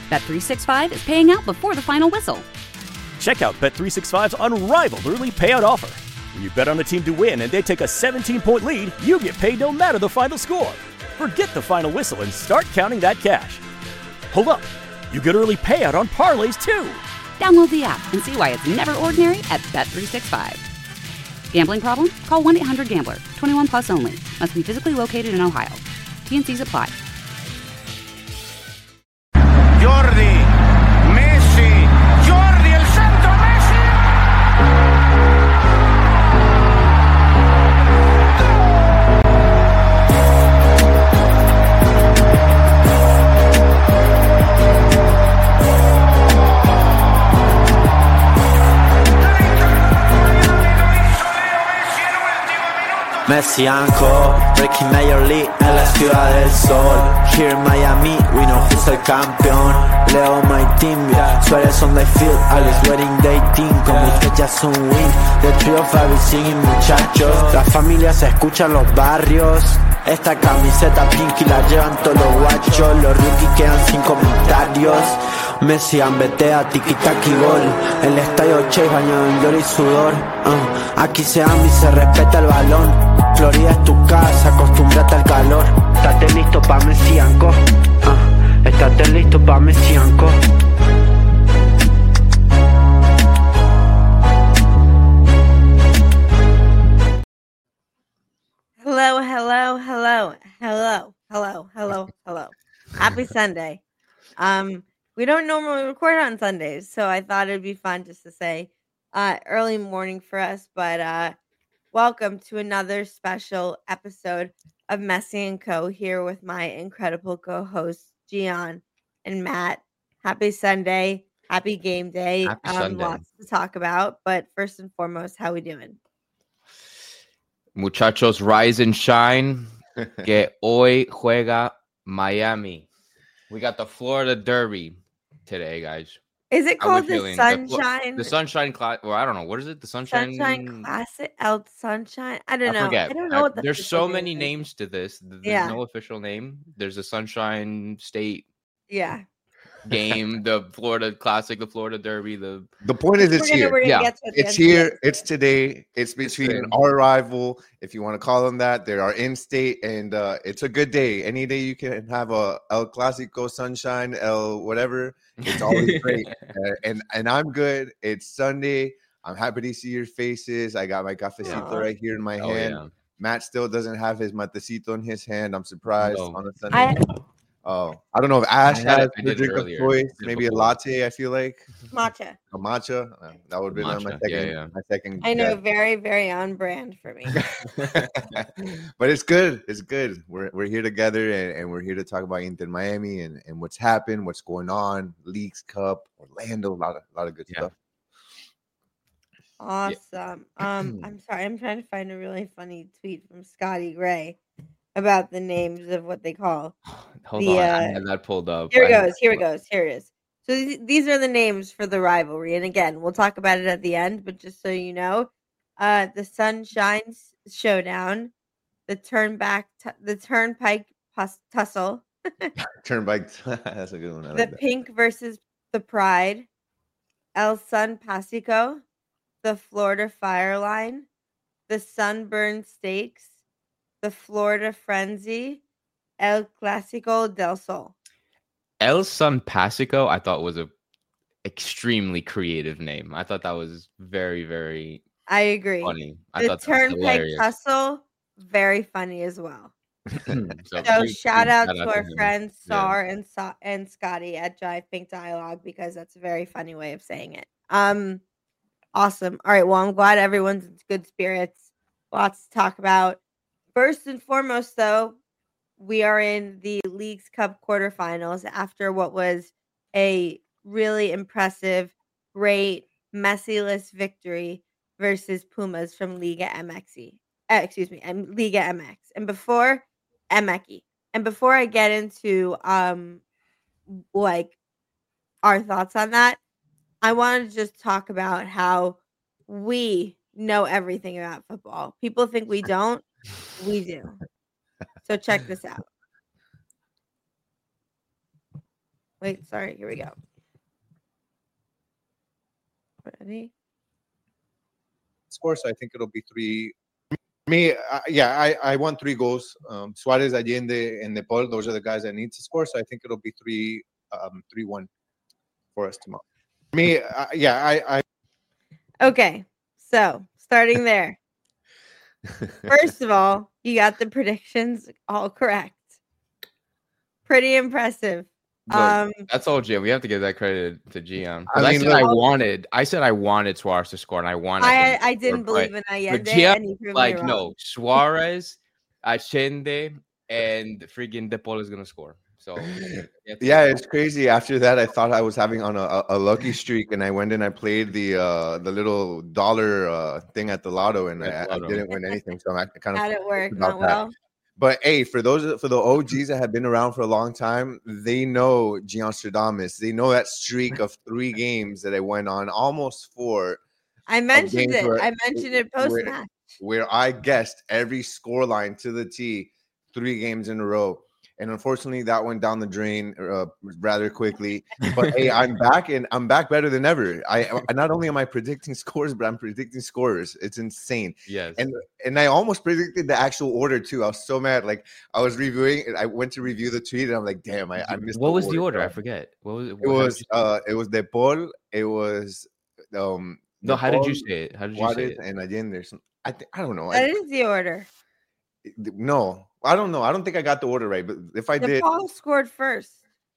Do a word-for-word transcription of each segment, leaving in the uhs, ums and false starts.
Bet three sixty-five is paying out before the final whistle. Check out Bet three sixty-five's unrivaled early payout offer. When you bet on a team to win and they take a seventeen-point lead, you get paid no matter the final score. Forget the final whistle and start counting that cash. Hold up. You get early payout on parlays, too. Download the app and see why it's never ordinary at Bet three sixty-five. Gambling problem? Call one eight hundred gambler. twenty-one plus only. Must be physically located in Ohio. T N Cs apply. Jordi, Messi, Jordi, el centro, Messi. Messi Anko, breaking Major League en la ciudad del sol. Here in Miami, we know who's el campeón. Leo my team, yeah. Suárez on the field, Alex wedding dating. Con Busquets un win, the trio of Fabi singing muchachos. La familia se escucha en los barrios. Esta camiseta pinky la llevan todos los guachos. Los rookies quedan sin comentarios. Messi ambetea, tiki-taki gol. El estadio Chase bañado en gloria y sudor. uh, Aquí se ama y se respeta el balón. Florida es tu casa, acostúmbrate al calor. Estate listo pa' Messi Anko. uh, Estate listo pa' Messi Anko. Hello, hello, hello, hello, hello, hello, hello. Happy Sunday. Um, we don't normally record on Sundays, so I thought it'd be fun just to say uh, early morning for us. But uh, welcome to another special episode of Messi and Co. here with my incredible co-hosts Gian and Matt. Happy Sunday, happy game day. Happy um, Sunday. Lots to talk about, but first and foremost, how we doing? Muchachos, rise and shine. Que hoy juega Miami. We got the Florida Derby today, guys. Is it How we called the feeling? Sunshine? The, the Sunshine Class. Well, I don't know. What is it? The Sunshine. Sunshine Classic, El Sunshine. I don't I know. forget. I don't know I- what the There's official so name many is. names to this. There's Yeah. no official name. There's a Sunshine State Yeah. game, the Florida Classic, the Florida Derby, the The point is, We're it's gonna, here. we're gonna Yeah. get to it at the It's end of the here. episode. It's today. It's between today. our rival, if you want to call them that. They are in state, and uh, it's a good day. Any day you can have a El Clasico, Sunshine, El whatever. It's always great. Uh, and and I'm good. It's Sunday. I'm happy to see your faces. I got my cafecito Yeah. right here in my Oh, hand. yeah. Matt still doesn't have his matecito in his hand. I'm surprised No. on a Sunday. I Oh, I don't know if Ash I had has it- I the did it drink of earlier. choice. Did it Maybe a before. latte. I feel like matcha. a matcha. Uh, That would be my Matcha, second. yeah, yeah. My second. I know, guess. very, very on brand for me. But it's good. It's good. We're we're here together, and, and we're here to talk about Inter Miami and, and what's happened, what's going on, Leagues Cup, Orlando, a lot of a lot of good Yeah. stuff. Awesome. Um, I'm sorry, I'm trying to find a really funny tweet from Scotty Gray about the names of what they call. Hold The, on. I uh, had that pulled up. Here it I had- goes. Here it goes. Here it is. So th- these are the names for the rivalry, and again, we'll talk about it at the end. But just so you know, uh, the Sunshine S- Showdown, the Turnback, t- the Turnpike pus- Tussle, Turnpike. That's a good one. I the like that. Pink versus the Pride, El Sun Pasico, the Florida Fire Line, the Sunburn Stakes, the Florida Frenzy, El Clásico del Sol. El Sun Pasico, I thought was a extremely creative name. I thought that was very, very I agree. funny. I The thought that was Turnpike hilarious. Tussle, very funny as well. so So huge- shout huge out to to our him. friends Yeah. Sar and Sa- and Scotty at Jive Pink Dialogue because that's a very funny way of saying it. Um, awesome. All right. Well, I'm glad everyone's in good spirits. Lots to talk about. First and foremost, though, we are in the Leagues Cup quarterfinals after what was a really impressive, great, Messi-less victory versus Pumas from Liga M X. Uh, excuse me, and Liga M X. And before M X, and before I get into um like our thoughts on that, I wanted to just talk about how we know everything about football. People think we don't. We do. So check this out. Wait, sorry. Here we go. Ready? Score, so I think it'll be three. Me, uh, yeah, I, I want three goals. Um, Suarez, Allende, and Nepal. Those are the guys that need to score. So I think it'll be three, um, three one for us tomorrow. Me, uh, yeah, I, I. Okay, so starting there. First of all, you got the predictions all correct. Pretty impressive. Look, Um, that's all Jim. We have to give that credit to Gian. I I, I mean, said look- I wanted. I said I wanted Suarez to score, and I wanted. him I to I score, didn't but- believe in but Allende, Gian, and he proved like me wrong. no Suarez, Allende, and freaking De Paul is gonna score. So Yeah, it's crazy. After that, I thought I was having on a, a, a lucky streak, and I went and I played the uh, the little dollar uh, thing at the lotto, and At I, the I lotto. didn't win anything. So I'm kind of How'd it work? about Not that. well. But hey, for those for the O Gs that have been around for a long time, they know Gianstradamus. They know that streak of three games that I went on, almost four, I mentioned games it. where- I mentioned it post where- match. where I guessed every scoreline to the T, three games in a row. And unfortunately, that went down the drain uh, rather quickly. But hey, I'm back, and I'm back better than ever. I, I not only am I predicting scores, but I'm predicting scorers. It's insane. yes. And and I almost predicted the actual order too. I was so mad. Like I was reviewing, and I went to review the tweet, and I'm like, damn, I, I missed. what was the order? so I forget. What was It was uh, it was De Paul. It was um. no. De How did you Paul, say it? How did you say Juarez, it? and Allende. Some, I th- I don't know. That I, is the order. no, I don't know. I don't think I got the order right. But if I The did, Paul scored first.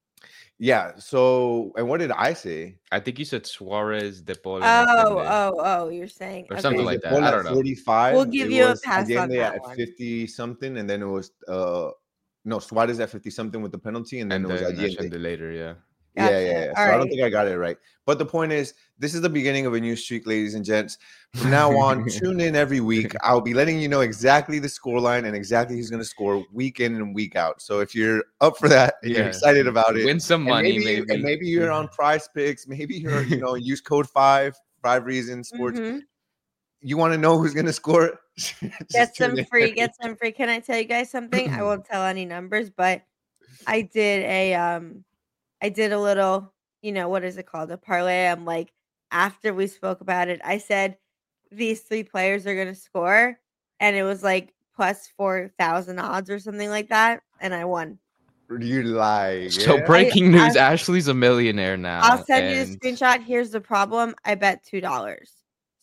yeah. So, and what did I say? I think you said Suarez, De Paul, and Oh, Allende. oh, oh! You're saying Or okay. something It was like De that. Paul I at don't know. forty-five. We'll give it you a was pass on Allende that at one. fifty something, and then it was uh no Suarez at fifty something with the penalty, and then And it was then Allende. Allende later, yeah. Yeah, Gotcha. yeah, yeah. So All I don't right. think I got it right. But the point is, this is the beginning of a new streak, ladies and gents. From now on, tune in every week. I'll be letting you know exactly the scoreline and exactly who's going to score week in and week out. So if you're up for that and you're Yeah. excited about it, Win some and money, maybe, maybe. you- and maybe you're on Prize Picks, maybe you're, you know, use code five, five Reasons Sports. Mhm. You want to know who's going to score? Just Get tune some in. free. Get some free. Can I tell you guys something? I won't tell any numbers, but I did a um, I did a little. You know what is it called? A parlay. I'm like, after we spoke about it, I said these three players are gonna score, and it was like plus four thousand odds or something like that, and I won. You lie. So yeah? breaking news: I- Ashley's a millionaire now. I'll send you and- the screenshot. Here's the problem: I bet two dollars.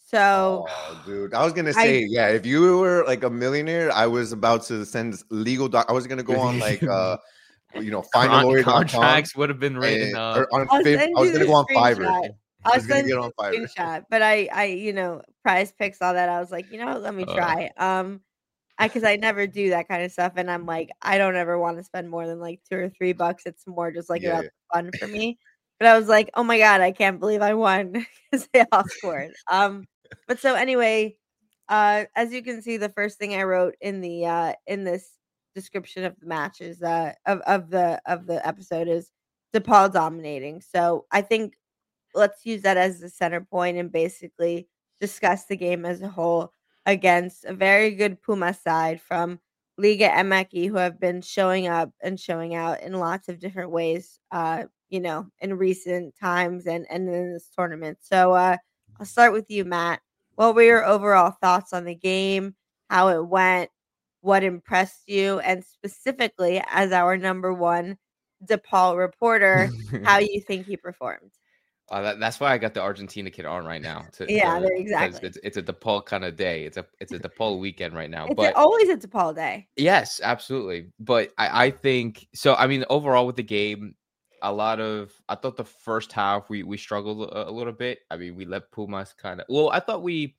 So Oh, dude, I was gonna I- say, yeah, if you were like a millionaire, I was about to send legal. Doc- I was gonna go on like, uh, you know, find a Con- lawyer dot com contracts would have been written and- up. or on I'll Fiv- send I was you gonna the go on Fiverr. screenshot. I I'll was gonna send get you on the Fiverr. screenshot. But I, I, you know, Prize Picks, all that. I was like, you know what? Let me Uh. try. Um, I because I never do that kind of stuff, and I'm like, I don't ever want to spend more than like two or three bucks. It's more just like Yeah, about yeah. the fun for me. But I was like, oh my god, I can't believe I won because they all scored. Um, but so anyway, uh, as you can see, the first thing I wrote in the uh in this description of the match is uh of, of the of the episode is DePaul dominating. So I think let's use that as the center point and basically discuss the game as a whole against a very good Puma side from Liga M X, who have been showing up and showing out in lots of different ways, uh, you know, in recent times and, and in this tournament. So uh, I'll start with you, Matt. What were your overall thoughts on the game, how it went, what impressed you, and specifically as our number one DePaul reporter, how you think he performed? Uh, that, that's why I got the Argentina kit on right now. To, Yeah, to- there- 'cause exactly. It's, it's a DePaul kind of day. It's a it's a DePaul weekend right now. It's but always a DePaul day. yes, absolutely. But I, I think so. I mean, overall with the game, a lot of I thought the first half we we struggled a, a little bit. I mean, we let Pumas kind of. Well, I thought we.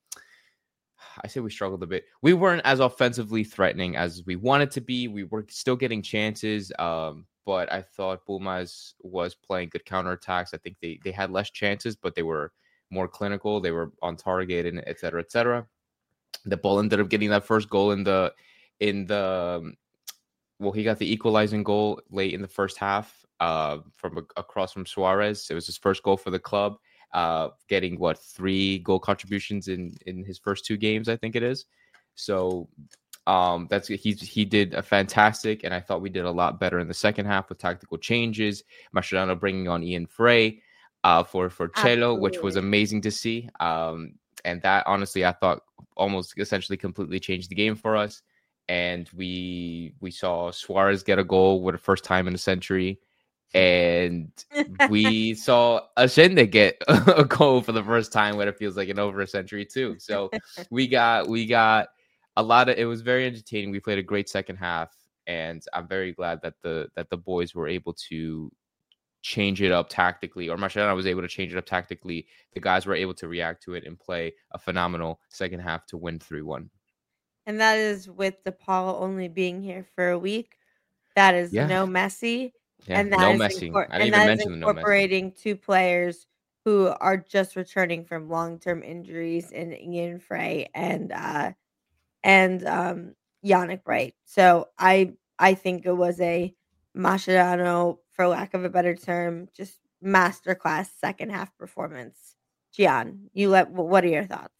I say we struggled a bit. We weren't as offensively threatening as we wanted to be. We were still getting chances. Um, but I thought Pumas was playing good counterattacks. I think they they had less chances, but they were more clinical. They were on target and et cetera, et cetera. The ball ended up getting that first goal in the in the um, well, he got the equalizing goal late in the first half uh, from a, across from Suarez. It was his first goal for the club, uh, getting what three goal contributions in in his first two games, I think it is. So Um, that's he's he did a fantastic, and I thought we did a lot better in the second half with tactical changes. Mascherano bringing on Ian Frey uh, for for Chelo, which was Absolutely. amazing to see. Um, and that honestly, I thought almost essentially completely changed the game for us. And we we saw Suarez get a goal for the first time in a century. And we saw Allende get a goal for the first time when it feels like in over a century too. So we got we got a lot of it was very entertaining. We played a great second half, and I'm very glad that the that the boys were able to change it up tactically, or Mascherano was able to change it up tactically. The guys were able to react to it and play a phenomenal second half to win three one. And that is with DePaul only being here for a week. That is Yeah. no Messi. Yeah, and that no is Messi. incor- I didn't and even that is mention the no Messi. incorporating two players who are just returning from long-term injuries in Ian Frey and uh and um Yannick Wright. So I I think it was a Mascherano, for lack of a better term, just masterclass second half performance. Gian, you let what are your thoughts?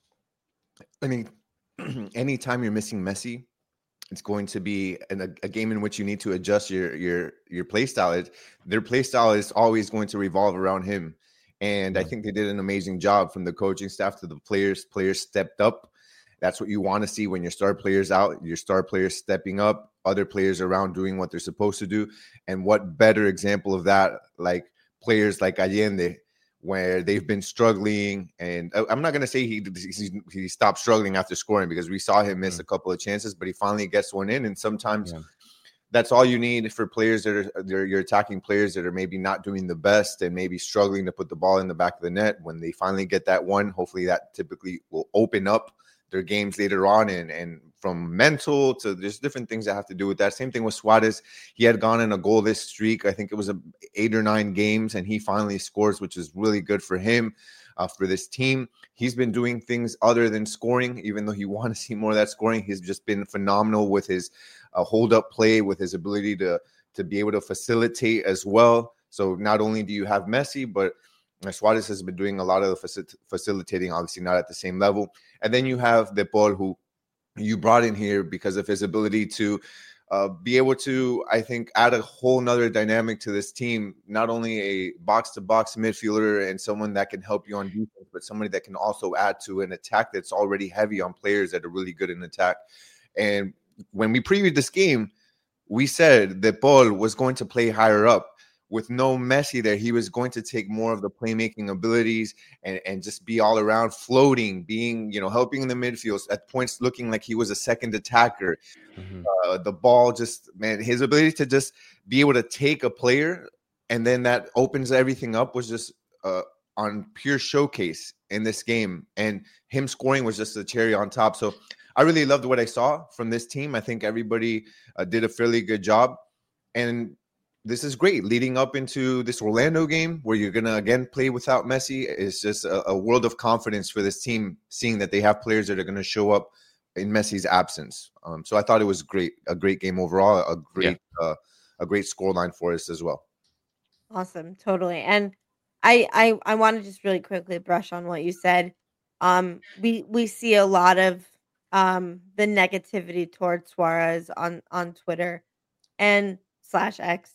I mean, anytime you're missing Messi, it's going to be an, a, a game in which you need to adjust your your your play style. It, their play style is always going to revolve around him, and I think they did an amazing job from the coaching staff to the players. Players stepped up. That's what you want to see when your star players out. Your star players stepping up, other players around doing what they're supposed to do, and what better example of that, like players like Allende, where they've been struggling. And I'm not going to say he, he he stopped struggling after scoring, because we saw him miss mm. a couple of chances, but he finally gets one in. And sometimes yeah. that's all you need for players that are they're, you're attacking players that are maybe not doing the best and maybe struggling to put the ball in the back of the net. When they finally get that one, hopefully that typically will open up their games later on, and and from mental to there's different things that have to do with that. Same thing with Suarez. He had gone in a goalless streak. I think it was a eight or nine games, and he finally scores, which is really good for him, uh, for this team. He's been doing things other than scoring, even though you want to see more of that scoring. He's just been phenomenal with his uh, hold-up play, with his ability to to be able to facilitate as well. So not only do you have Messi, but Suarez has been doing a lot of the facil- facilitating, obviously not at the same level. And then you have De Paul, who you brought in here because of his ability to uh, be able to, I think, add a whole nother dynamic to this team. Not only a box-to-box midfielder and someone that can help you on defense, but somebody that can also add to an attack that's already heavy on players that are really good in attack. And when we previewed this game, we said that Paul was going to play higher up. With no Messi there, he was going to take more of the playmaking abilities and, and just be all around floating, being, you know, helping in the midfield, at points looking like he was a second attacker. Mm-hmm. Uh, the ball just, man, his ability to just be able to take a player and then that opens everything up was just uh, on pure showcase in this game. And him scoring was just a cherry on top. So I really loved what I saw from this team. I think everybody uh, did a fairly good job. And this is great. Leading up into this Orlando game where you're going to, again, play without Messi is just a, a world of confidence for this team, seeing that they have players that are going to show up in Messi's absence. Um, so I thought it was great, a great game overall, a great yeah. uh, a great scoreline for us as well. Awesome. Totally. And I, I, I want to just really quickly brush on what you said. Um, we, we see a lot of um, the negativity towards Suarez on, on Twitter and slash X.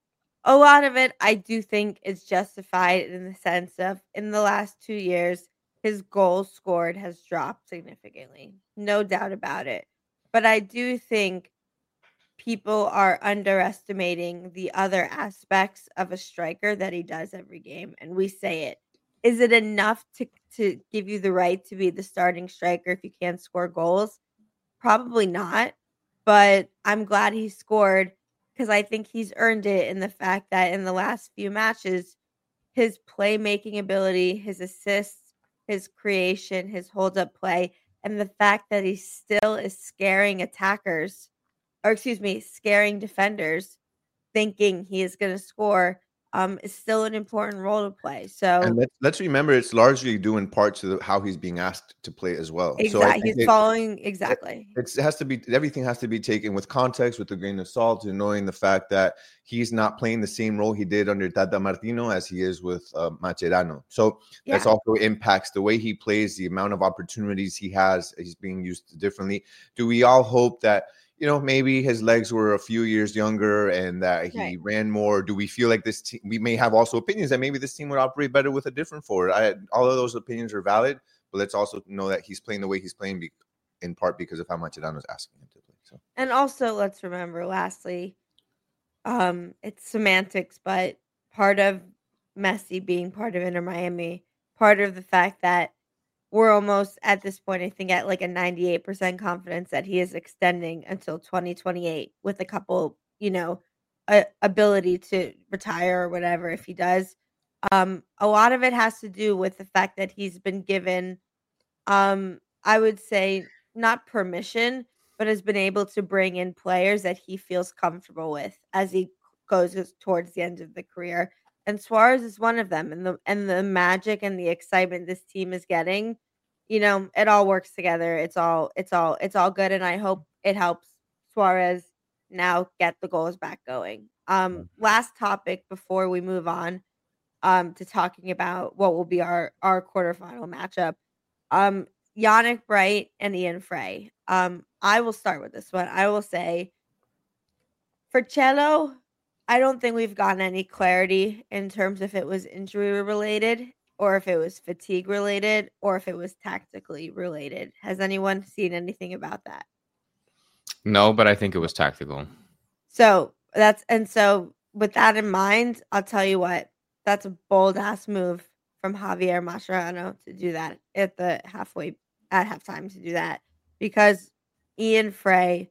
A lot of it, I do think, is justified in the sense of in the last two years, his goals scored has dropped significantly. No doubt about it. But I do think people are underestimating the other aspects of a striker that he does every game. And we say it. Is it enough to, to give you the right to be the starting striker if you can't score goals? Probably not. But I'm glad he scored, because I think he's earned it in the fact that in the last few matches, his playmaking ability, his assists, his creation, his hold-up play, and the fact that he still is scaring attackers, or excuse me, scaring defenders, thinking he is going to score, um, is still an important role to play. So And let's, let's remember, it's largely due in part to the, how he's being asked to play as well. So I exactly, think he's it, following exactly. it, it's, it has to be, everything has to be taken with context, with a grain of salt, and knowing the fact that he's not playing the same role he did under Tata Martino as he is with uh, Mascherano. So Yeah. that's also impacts the way he plays, the amount of opportunities he has. He's being used differently. Do we all hope that, you know, maybe his legs were a few years younger and that he Right. ran more? Do we feel like this team, we may have also opinions that maybe this team would operate better with a different forward? I, all of those opinions are valid, but let's also know that he's playing the way he's playing be, in part because of how much Mascherano's asking him to play. So, And also, let's remember, lastly, um, it's semantics, but part of Messi being part of Inter Miami, part of the fact that we're almost at this point, I think, at like a ninety-eight percent confidence that he is extending until twenty twenty-eight with a couple, you know, a, ability to retire or whatever if he does. Um, a lot of it has to do with the fact that he's been given, um, I would say, not permission, but has been able to bring in players that he feels comfortable with as he goes towards the end of the career. And Suarez is one of them. And the and the magic and the excitement this team is getting, you know, it all works together. It's all it's all it's all good. And I hope it helps Suarez now get the goals back going. Um, last topic before we move on um to talking about what will be our our quarterfinal matchup. Um, Yannick Bright and Ian Frey. Um, I will start with this one. I will say for Cello, I don't think we've gotten any clarity in terms of if it was injury related or if it was fatigue related or if it was tactically related. Has anyone seen anything about that? No, but I think it was tactical. So that's and so with that in mind, I'll tell you what, that's a bold ass move from Javier Mascherano to do that at the halfway at halftime to do that because Ian Frey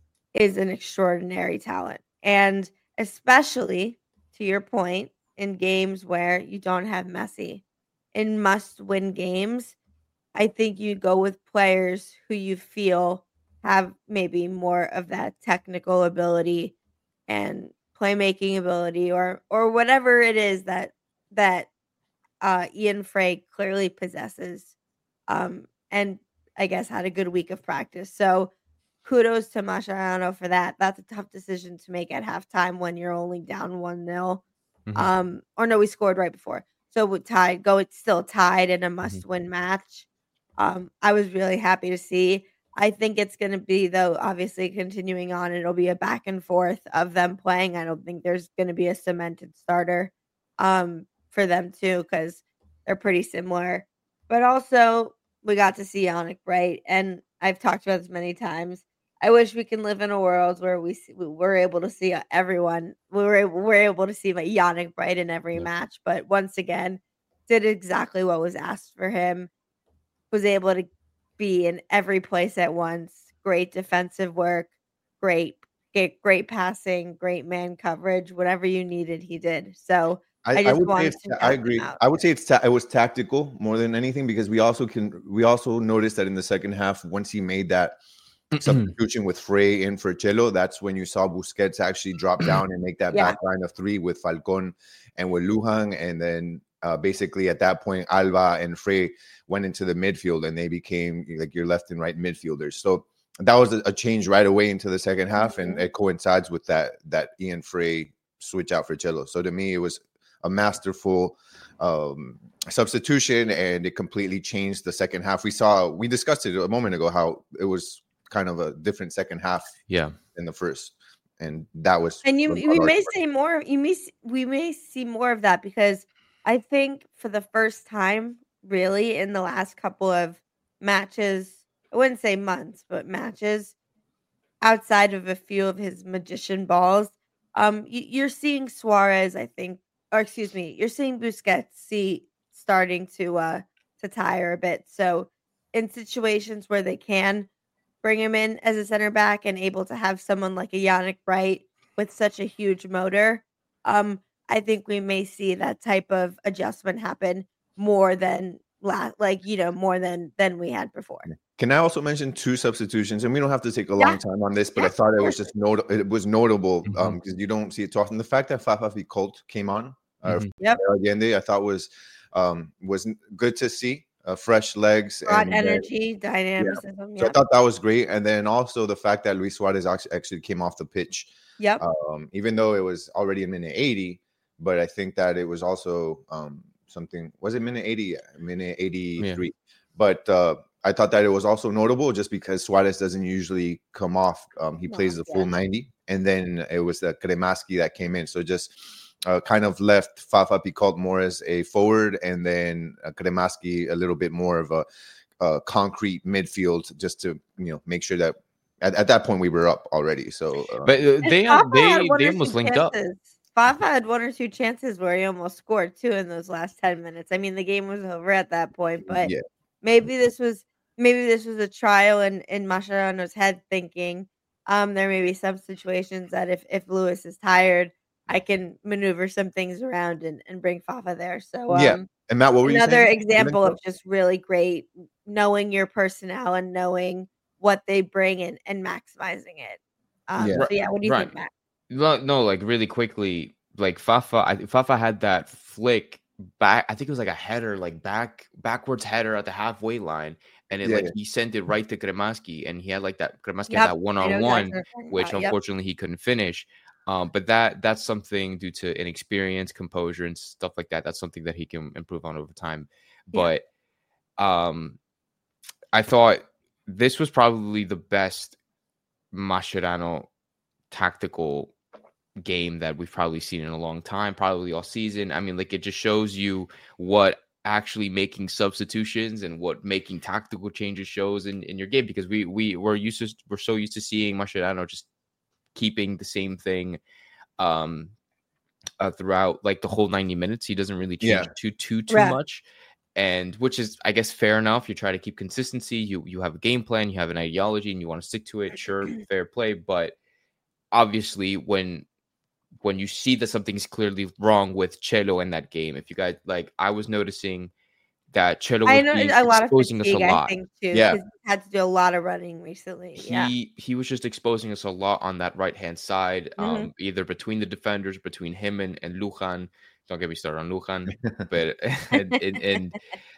is an extraordinary talent. And especially to your point, in games where you don't have Messi, in must-win games, I think you'd go with players who you feel have maybe more of that technical ability and playmaking ability, or or whatever it is that that uh, Ian Frey clearly possesses, um, and I guess had a good week of practice. So kudos to Mascherano for that. That's a tough decision to make at halftime when you're only down one nil. Mhm. Um, or no, we scored right before. So we tied, go it's still tied in a Mm-hmm. must-win match. Um, I was really happy to see. I think it's going to be, though, obviously continuing on. It'll be a back and forth of them playing. I don't think there's going to be a cemented starter um, for them too, because they're pretty similar. But also, we got to see Yannick Bright, and I've talked about this many times. I wish we can live in a world where we see, we were able to see everyone. We were able, we're able to see my Yannick Bright in every Yeah. match, but once again, did exactly what was asked for him. Was able to be in every place at once. Great defensive work, great, great, great passing, great man coverage. Whatever you needed, he did. So I, I I just would say wanted it's, to ta- shout I him agree. out. I would say it's ta- it was tactical more than anything because we also can we also noticed that in the second half once he made that substitution with Frey in for Cello, that's when you saw Busquets actually drop down and make that Yeah. back line of three with Falcon and with Lujan, and then uh, basically at that point Alba and Frey went into the midfield and they became like your left and right midfielders. So that was a, a change right away into the second half, and Mhm. it coincides with that that Ian Frey switch out for Cello. So to me, it was a masterful um, substitution, and it completely changed the second half. We saw, we discussed it a moment ago, how it was kind of a different second half Yeah. than the first, and that was. And you, a we large may part. see more. You may s- we may see more of that because I think for the first time, really, in the last couple of matches, I wouldn't say months, but matches outside of a few of his magician balls, um, y- you're seeing Suarez, I think, or excuse me, you're seeing Busquets see starting to uh to tire a bit. So in situations where they can bring him in as a center back and able to have someone like a Yannick Bright with such a huge motor, um, I think we may see that type of adjustment happen more than la- like you know more than than we had before. Can I also mention two substitutions? And we don't have to take a Yeah. long time on this, but Yeah, I thought of it was course. just not- it was notable Mhm. um because you don't see it too often. The fact that Fafa Colt came on Uh, Mhm. Yep. Allende, I thought was um, was good to see. Uh, fresh legs Broad and then- energy, dynamicism. So I Yep. thought that was great. And then also the fact that Luis Suarez actually, actually came off the pitch, Yep. um, even though it was already in minute eighty, but I think that it was also um, something, was it minute eighty? Yeah, minute eighty-three. But uh, I thought that it was also notable just because Suarez doesn't usually come off. Um, he No, plays the yeah. full ninety. And then it was the Kremaski that came in. So just uh, kind of left Fafa Picult more as a forward, and then uh, Kremaski a little bit more of a uh, concrete midfield, just to you know make sure that at, at that point we were up already. So, uh, But uh, And they Fafa they had one they or almost two linked up. chances. Fafa had one or two chances where he almost scored too in those last ten minutes. I mean, the game was over at that point, but yeah, maybe this was maybe this was a trial in in Mascherano's head, thinking um there may be some situations that if if Lewis is tired, I can maneuver some things around and, and bring Fafa there. So um yeah. And Matt, what were you another saying? example of just really great knowing your personnel and knowing what they bring and, and maximizing it. Um, Yeah. So yeah, what do you Right. think, Matt? No, no, like really quickly, like Fafa, I, Fafa had that flick back. I think it was like a header, like back backwards header at the halfway line, and it Yeah, like yeah. he sent it right to Kremaski, and he had like that Kremaski Yep, had that I one know on exactly one, what you're talking which about. Yep. unfortunately he couldn't finish. Um, but that that's something due to inexperience, composure, and stuff like that. That's something that he can improve on over time. Yeah. But um, I thought this was probably the best Mascherano tactical game that we've probably seen in a long time, probably all season. I mean, like it just shows you what actually making substitutions and what making tactical changes shows in, in your game, because we we we're used to we're so used to seeing Mascherano just keeping the same thing um uh, throughout like the whole ninety minutes. He doesn't really change Yeah. too too too Right. much, and which is, I guess, fair enough. You try to keep consistency. You you have a game plan, you have an ideology, and you want to stick to it. Sure, fair play. But obviously, when when you see that something's clearly wrong with Chelo in that game, if you guys like, I was noticing that Chelo I was know being a lot of exposing us a fatigue, I lot. think, too, Yeah. because he had to do a lot of running recently. Yeah. He he was just exposing us a lot on that right hand side, Mhm. um, either between the defenders, between him and, and Lujan. Don't get me started on Lujan, but and, and, and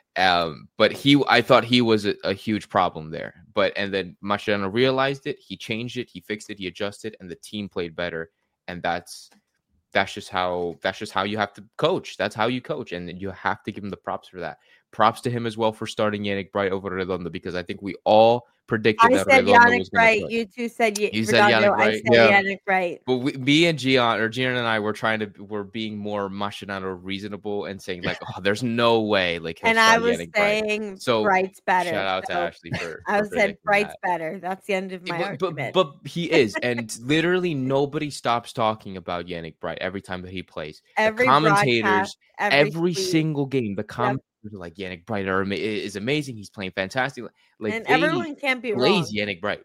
um, but he, I thought he was a, a huge problem there. But and then Mascherano realized it, he changed it, he fixed it, he adjusted, and the team played better. And that's that's just how that's just how you have to coach. That's how you coach, and you have to give him the props for that. Props to him as well for starting Yannick Bright over Redondo, because I think we all predicted I that said Redondo Yannick was going to Bright. play. You two said Ye- You said Redondo. Yannick I Bright. said Yeah. Yannick Bright. But we, me and Gian or Gian and I were trying to were being more Mascherano reasonable and saying like, oh, there's no way like he'll And I start was Yannick Bright. saying So, Bright's better. Shout out to so Ashley for, I for said predicting Bright's that. better. That's the end of my But, but, argument. but he is, and literally nobody stops talking about Yannick Bright every time that he plays. every the commentators, broadcast, every, every tweet, single game, the commentators are like, Yannick Bright are, ama- is amazing. He's playing fantastic. Like and they everyone can't be blaze wrong. Yannick Bright.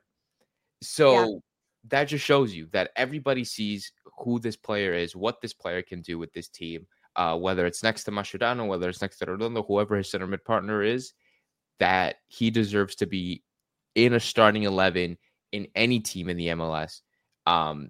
So that just shows you that everybody sees who this player is, what this player can do with this team, uh, whether it's next to Mascherano, whether it's next to Redondo, whoever his center mid partner is, that he deserves to be in a starting eleven in any team in the M L S. Um,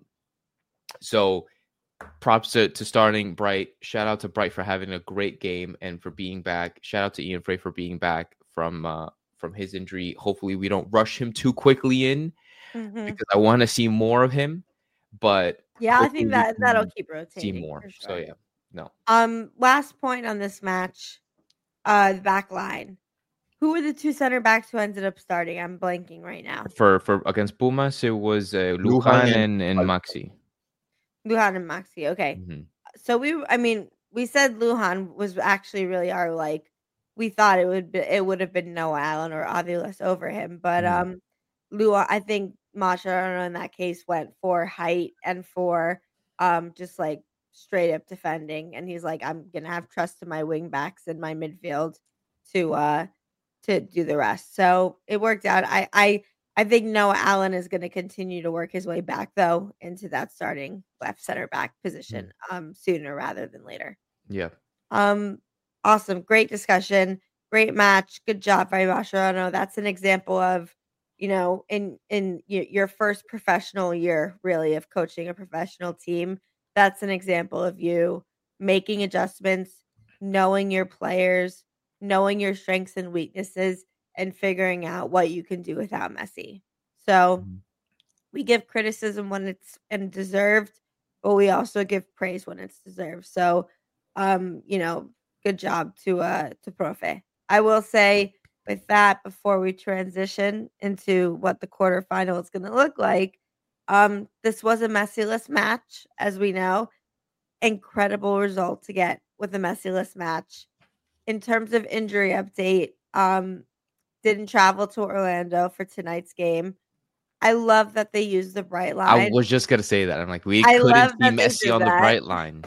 so props to, to starting Bright. Shout out to Bright for having a great game and for being back. Shout out to Ian Frey for being back from uh, from his injury. Hopefully we don't rush him too quickly in, Mhm. because I want to see more of him. But Yeah, I hopefully think we that that'll can keep see rotating. more. for So sure. yeah, no. Um, last point on this match, uh, the back line. Who were the two center backs who ended up starting? I'm blanking right now. For for against Pumas, it was uh, Lujan Lujan and- and, and Maxi. Lujan and Maxi. Okay. Mhm. So we, I mean, we said Lujan was actually really our like. We thought it would be, it would have been Noah Allen or Aviles over him, but Mhm. um, Lujan, I think Mascherano in that case went for height and for um just like straight up defending, and he's like, I'm gonna have trust in my wing backs and my midfield to uh to do the rest. So it worked out. I I I think Noah Allen is going to continue to work his way back though into that starting left center back position um sooner rather than later. Yeah. Um awesome, great discussion, great match. Good job by Mascherano. That's an example of, you know, in in y- your first professional year really of coaching a professional team. That's an example of you making adjustments, knowing your players, knowing your strengths and weaknesses, and figuring out what you can do without Messi. So Mhm. we give criticism when it's and deserved, but we also give praise when it's deserved. So, um, you know, good job to uh to Profe. I will say with that before we transition into what the quarterfinal is going to look like, um, this was a Messi-less match, as we know. Incredible result to get with a Messi-less match. In terms of injury update, um, didn't travel to Orlando for tonight's game. I love that they use the bright I line. was just gonna say that. I'm like, we I couldn't love see that they Messi did on the that. bright line.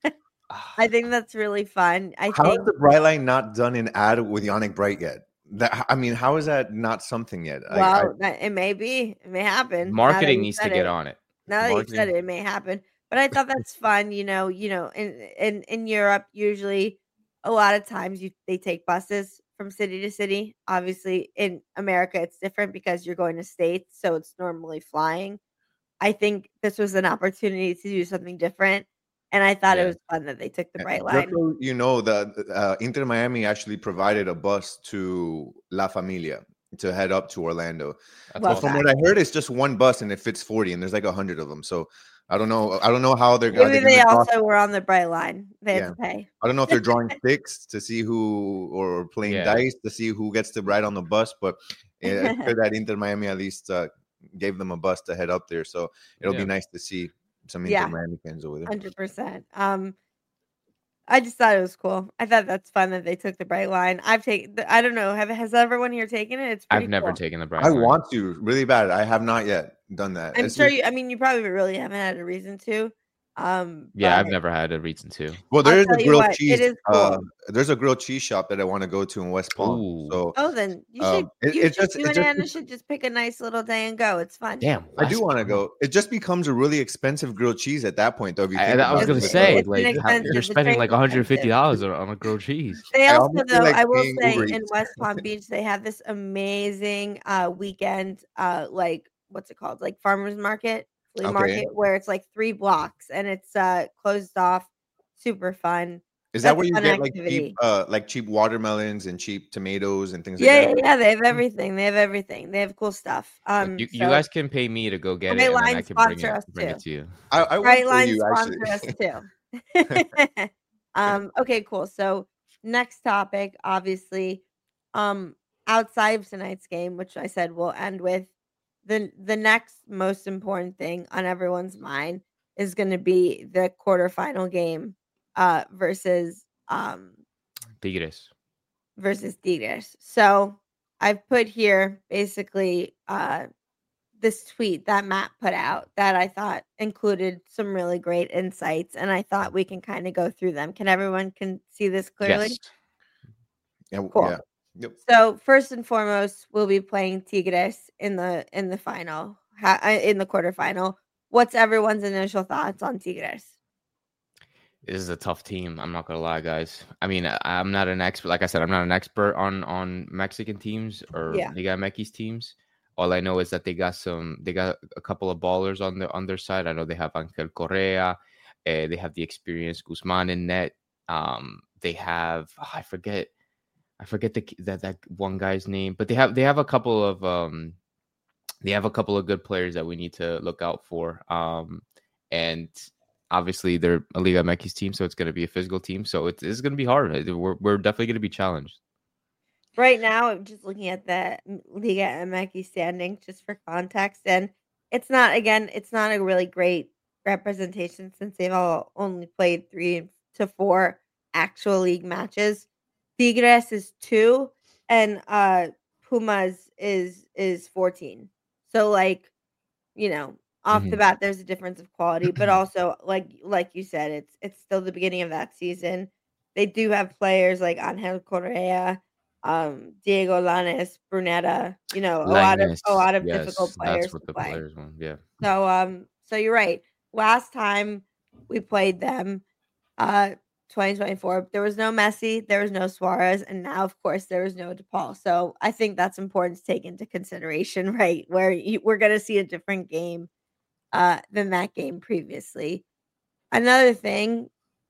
I think that's really fun. I How is think the bright line not done in ad with Yannick Bright yet? That I mean, how is that not something yet? I, I, well, that, it may be, it may happen. now that Marketing you needs to said get it. on it. Now that you've said Marketing. it, it may happen. But I thought that's fun. You know, you know, in in in Europe, usually a lot of times you they take buses from city to city. Obviously, in America, it's different because you're going to states, so it's normally flying. I think this was an opportunity to do something different, and I thought it Yeah. was fun that they took the bright just line. so you know, that uh, Inter Miami actually provided a bus to La Familia to head up to Orlando. That's Love But from that. what I heard, it's just one bus and it fits forty, and there's like a hundred of them. So I don't know. I don't know how they're are Maybe they they gonna draw, also were on the bright line. They had Yeah. to pay. I don't know if they're drawing sticks to see who or playing Yeah. dice to see who gets to ride on the bus. But it's clear that Inter Miami at least uh, gave them a bus to head up there. So it'll Yeah. be nice to see some Inter Yeah. Miami fans over there. Hundred percent. Um, I just thought it was cool. I thought that's fun that they took the bright line. I've taken. I don't know. Have has everyone here taken it? It's pretty I've never cool. taken the bright I line. want to really bad. I have not yet done that. I'm It's sure just- you. I mean, you probably really haven't had a reason to. Um, Yeah, I've but never had a reason to. well, I'll there is tell a you grilled what, cheese. it is Uh, cool. there's a grilled cheese shop that I want to go to in West Palm. Ooh. So Oh, then you um, should. it- you it should. just- you it and just- Anna should just pick a nice little day and go. It's fun. Damn. I do West want to Palm. go. It just becomes a really expensive grilled cheese at that point, though. If you I, think I was about gonna it. It's- say, it's like, how, inexpensive. you're It's spending very like one hundred fifty expensive. dollars on a grilled cheese. They I also, almost feel though, like I will paying say Uber in Eats. West Palm Beach, they have this amazing uh weekend, uh, like what's it called? Like farmers market, flea Okay. market, where it's like three blocks and it's uh closed off, super fun. Is that That's where you fun get like activity. cheap, uh, like cheap watermelons and cheap tomatoes and things Yeah, like yeah, that? yeah. They have everything. They have everything. They have cool stuff. Like, Um, you, you so guys can pay me to go get Bright it, and then Line I can bring sponsor it, us bring too. it to you. I, I work Bright for Line you sponsor actually. us too. um, okay, cool. So next topic, obviously, um, outside of tonight's game, which I said we'll end with, the the next most important thing on everyone's mind is going to be the quarterfinal game, uh, versus um Tigres. versus Tigres. So I've put here basically uh this tweet that Matt put out that I thought included some really great insights, and I thought we can kind of go through them. Can everyone can see this clearly? Yes. Yeah, Cool. yeah. Yep. So first and foremost, we'll be playing Tigres in the in the final, ha- uh, in the quarterfinal. What's everyone's initial thoughts on Tigres? This is a tough team. I'm not gonna lie, guys. I mean, I, I'm not an expert. Like I said, I'm not an expert on on Mexican teams or Yeah. Liga M X teams. All I know is that they got some. They got a couple of ballers on the on their side. I know they have Angel Correa. Uh, they have the experienced Guzman in net. Um, they have oh, I forget, I forget the that that one guy's name, but they have they have a couple of um, they have a couple of good players that we need to look out for. Um, and obviously they're a Liga M X team, so it's going to be a physical team. So it's, it's going to be hard. We're we're definitely going to be challenged. Right now, I'm just looking at the Liga M X standing just for context, and it's not again, it's not a really great representation since they've all only played three to four actual league matches. Tigres is two, and uh, Pumas is is fourteen. So, like, you know, off the Mhm. bat, there's a difference of quality, but also, like like you said, it's it's still the beginning of that season. They do have players like Angel Correa, um, Diego Lanes, Brunetta, you know, a lot of a lot of Yes, difficult players that's what to the play. players want. Yeah. So um so you're right. Last time we played them, uh twenty twenty-four, there was no Messi, there was no Suarez, and now of course there was no DePaul. So I think that's important to take into consideration, right? Where you, we're going to see a different game uh than that game previously. Another thing,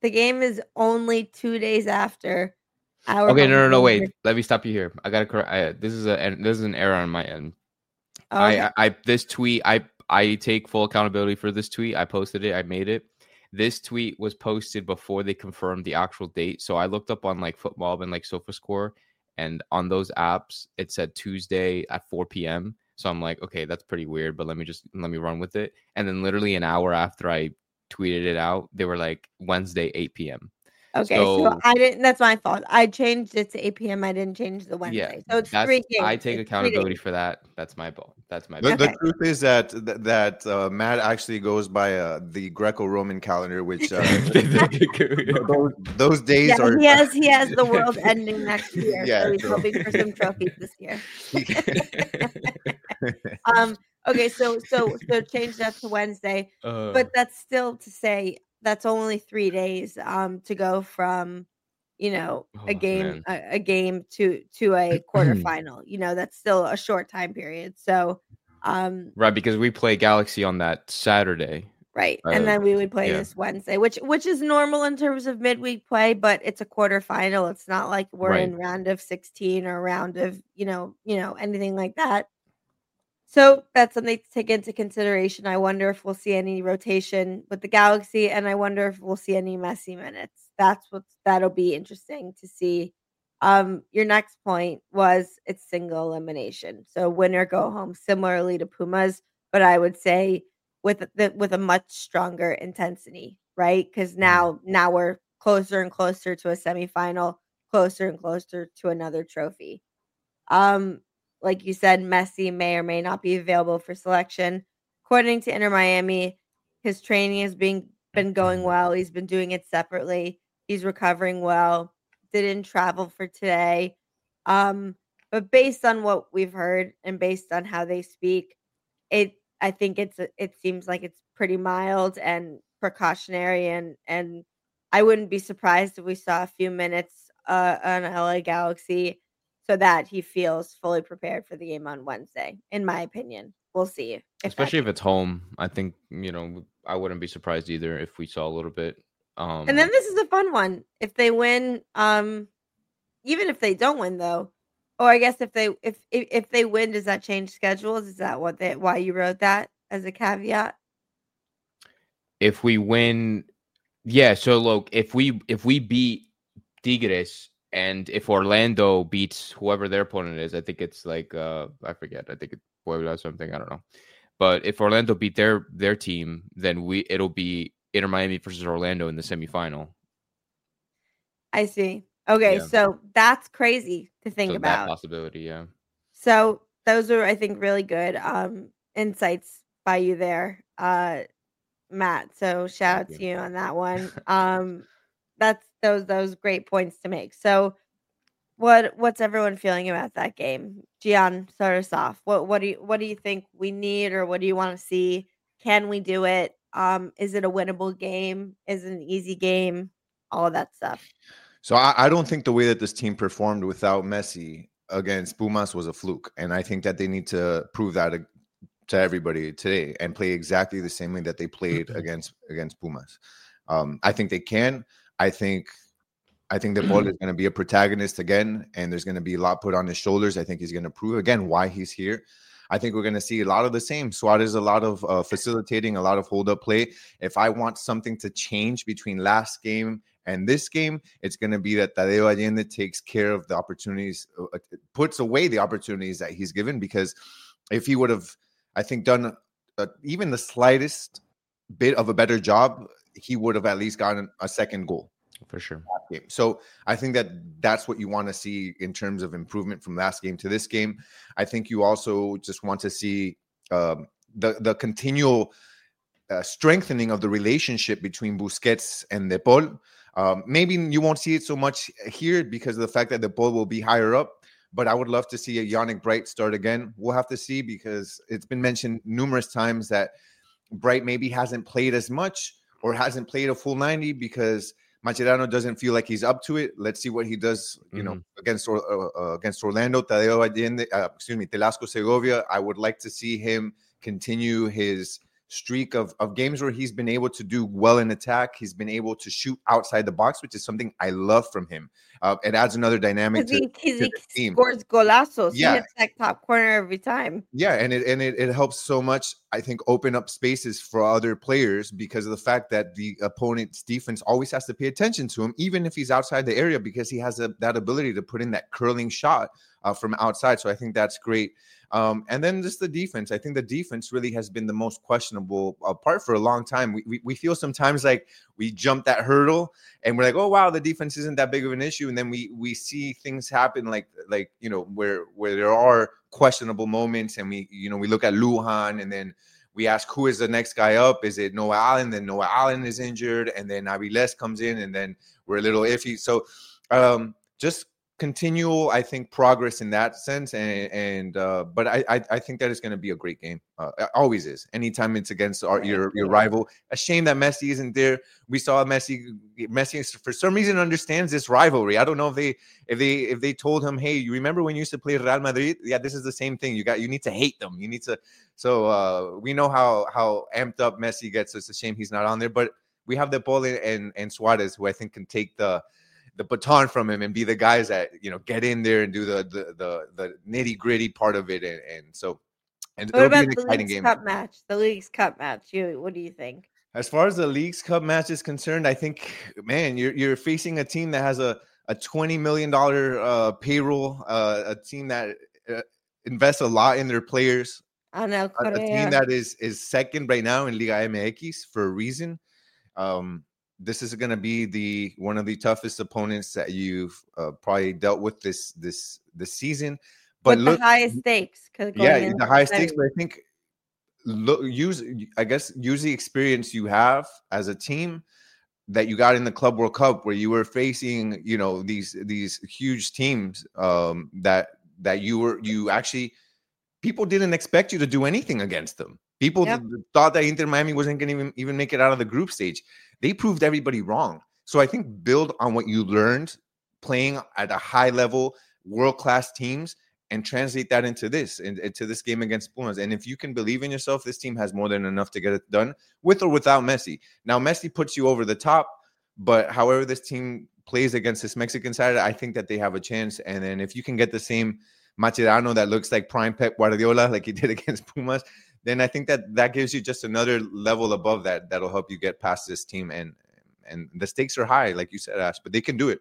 the game is only two days after our. Okay, no, no, no, home wait. game. Let me stop you here. I gotta correct. I, this is a and this is an error on my end. Okay. I, I, I, this tweet, I, I take full accountability for this tweet. I posted it. I made it. This tweet was posted before they confirmed the actual date. So I looked up on like Football and like SofaScore, and on those apps it said Tuesday at four p.m. So I'm like, okay, that's pretty weird, but let me just let me run with it. And then literally an hour after I tweeted it out, they were like Wednesday eight p.m. Okay, so, So- I didn't. That's my fault. I changed it to eight p.m. I didn't change the Wednesday. so it's that's, three games. I take It's three accountability days. for that. That's my fault. That's my The, bad. the Okay. truth is that th- that uh, Matt actually goes by uh, the Greco-Roman calendar, which uh, those, those days Yeah, are. he has he has the world ending next year. Yeah, so he's so- hoping for some trophies this year. Um. Okay, so so so change that to Wednesday, Uh, but that's still to say that's only three days. Um, to go from, you know, a Oh, game man. a, a game to to a quarterfinal. You know, that's still a short time period. So, um, right, because we play Galaxy on that Saturday. right, Uh, and then we would play yeah. this Wednesday, which which is normal in terms of midweek play, but it's a quarterfinal. It's not like we're Right. in round of sixteen or round of you know you know anything like that. So that's something to take into consideration. I wonder if we'll see any rotation with the Galaxy, and I wonder if we'll see any Messi minutes. That's what that'll be interesting to see. Um, your next point was it's single elimination, so win or go home, similarly to Pumas, but I would say with the with a much stronger intensity, right? Because now now we're closer and closer to a semifinal, closer and closer to another trophy. Um, like you said, Messi may or may not be available for selection. According to Inter Miami, his training has been been going well. He's been doing it separately. He's recovering well. Didn't travel for today. Um, but based on what we've heard and based on how they speak, it I think it's it seems like it's pretty mild and precautionary, and and I wouldn't be surprised if we saw a few minutes uh, on L A Galaxy, so that he feels fully prepared for the game on Wednesday. In my opinion, we'll see. If that Especially if changes. it's home. I think, you know, I wouldn't be surprised either if we saw a little bit. Um, And then this is a fun one. If they win, um, even if they don't win though, or I guess if they if if, if they win, does that change schedules? Is that what they why you wrote that as a caveat? if we win, yeah. So look, if we if we beat Tigres and if Orlando beats whoever their opponent is, I think it's like uh I forget. I think it's Puebla or something. I don't know. But if Orlando beat their their team, then we it'll be Inter Miami versus Orlando in the semifinal. I see. Okay, Yeah. so that's crazy to think So that about. possibility, yeah. So those are, I think, really good um insights by you there, uh, Matt. So shout out Thank to you. you on that one. Um, that's those those great points to make. So what what's everyone feeling about that game? Gian, start us off. What what do you what do you think we need, or what do you want to see? Can we do it? Um, is it a winnable game? Is it an easy game? All of that stuff. So I, I don't think the way that this team performed without Messi against Pumas was a fluke, and I think that they need to prove that ag- to everybody today and play exactly the same way that they played against against Pumas. Um, I think they can. I think I think the ball is going to be a protagonist again, and there's going to be a lot put on his shoulders. I think he's going to prove again why he's here. I think we're going to see a lot of the same. Suarez, a lot of uh, facilitating, a lot of hold up play. If I want something to change between last game and this game, it's going to be that Tadeo Allende takes care of the opportunities, uh, puts away the opportunities that he's given. Because if he would have, I think, done uh, even the slightest bit of a better job, he would have at least gotten a second goal. For sure. Game. So I think that that's what you want to see in terms of improvement from last game to this game. I think you also just want to see um, the the continual uh, strengthening of the relationship between Busquets and De Paul. Um, maybe you won't see it so much here because of the fact that De Paul will be higher up. But I would love to see a Yannick Bright start again. We'll have to see, because it's been mentioned numerous times that Bright maybe hasn't played as much or hasn't played a full ninety because Mascherano doesn't feel like he's up to it. Let's see what he does, you Mm-hmm. know, against uh, uh, against Orlando. Tadeo Allende, uh, excuse me, Telasco Segovia. I would like to see him continue his streak of, of games where he's been able to do well in attack. He's been able to shoot outside the box, which is something I love from him. Uh, it adds another dynamic to, he, to he the team. Scores golazos. Yeah. He hits that top corner every time. Yeah, and it and it, it helps so much, I think, open up spaces for other players because of the fact that the opponent's defense always has to pay attention to him, even if he's outside the area, because he has a, that ability to put in that curling shot uh, from outside. So I think that's great. Um, and then just the defense. I think the defense really has been the most questionable uh, part for a long time. We, we we feel sometimes like we jump that hurdle and we're like, oh wow, the defense isn't that big of an issue. And then we we see things happen like like you know where where there are questionable moments, and we you know we look at Lujan, and then we ask who is the next guy up. Is it Noah Allen? Then Noah Allen is injured, and then Aviles comes in, and then we're a little iffy. So um, just continual, I think, progress in that sense, and and uh, but I, I I think that it's going to be a great game. Uh, it always is. Anytime it's against our, your your rival. A shame that Messi isn't there. We saw Messi. Messi for some reason understands this rivalry. I don't know if they if they if they told him, hey, you remember when you used to play Real Madrid? Yeah, this is the same thing. You got you need to hate them. You need to. So uh, we know how how amped up Messi gets. It's a shame he's not on there, but we have De Paul and and Suarez, who I think can take the. the baton from him and be the guys that, you know, get in there and do the the the, the nitty gritty part of it. And, and so, and what it'll be about an the exciting Leagues game. Cup match? The Leagues Cup match. You, what do you think? As far as the Leagues Cup match is concerned, I think, man, you're you're facing a team that has a a twenty million dollar uh, payroll, uh, a team that uh, invests a lot in their players. I know, a, a team that is is second right now in Liga M X for a reason. Um, This is going to be the one of the toughest opponents that you've uh, probably dealt with this this this season. But with look, the highest stakes. Yeah, the highest stakes. But I think look, use I guess use the experience you have as a team that you got in the Club World Cup, where you were facing, you know, these these huge teams um, that that you were you actually people didn't expect you to do anything against them. People yep. th- thought that Inter Miami wasn't going to even, even make it out of the group stage. They proved everybody wrong. So I think build on what you learned playing at a high level, world-class teams, and translate that into this, and into this game against Pumas. And if you can believe in yourself, this team has more than enough to get it done, with or without Messi. Now, Messi puts you over the top, but however this team plays against this Mexican side, I think that they have a chance. And then if you can get the same Mascherano that looks like prime Pep Guardiola, like he did against Pumas, then I think that that gives you just another level above that that'll help you get past this team. And and the stakes are high, like you said, Ash, but they can do it.